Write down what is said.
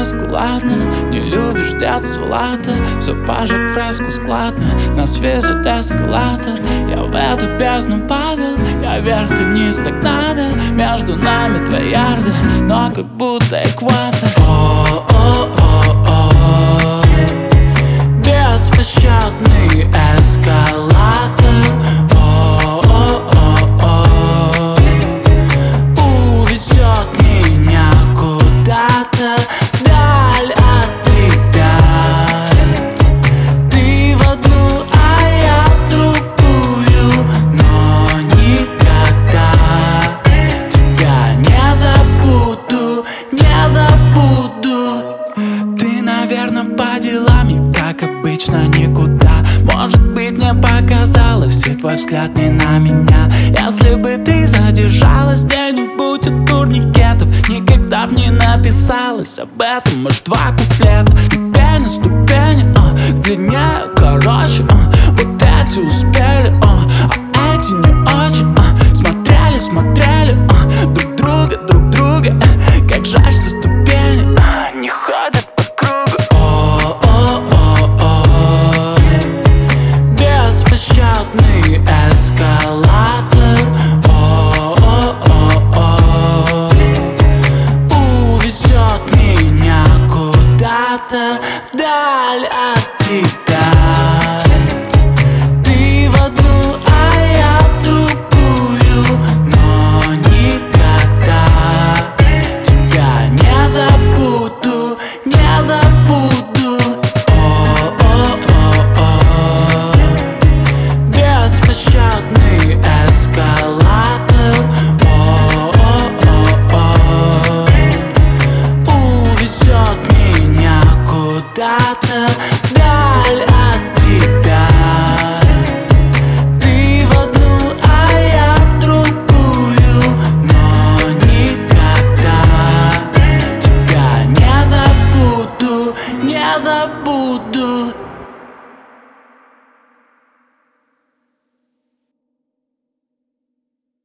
сказку, ладно. Не любишь детство, ладно. Все пожег фреску складно. Нас везет эскалатор. Я в эту бездну падал. Я вверх, ты вниз, так надо. Между нами 2 ярда, но как будто экватор. О-о-о-о, беспощадный эскалатор. О-о-о-о, увезет меня куда-то вдаль от тебя. Ты в одну, а я в другую, но никогда тебя не забуду, не забуду. Ты, наверное, по делам и, как обычно, никуда. Может быть, мне показалось, и твой взгляд не на меня. Если бы ты задержалась где-нибудь у турникетов, никогда б не написалась об этом. Может, 2 куплета, ступени, ступени, длиннее, короче, вот эти успели, а эти не очень. Смотрели, смотрели друг друга, как жаль, что ступени не ходят по кругу. О-о-о-о, беспощадный эскалатор. О-о-о-о, увезет меня куда-то вдаль от тебя. Ты в одну, а я в другую, но никогда тебя не забуду, не забуду. О-о-о-о, беспощадный эскалатор. О-о-о-о, увезет меня куда-то вдаль от тебя. Ты в одну, а я в другую, но никогда тебя не забуду, не забуду.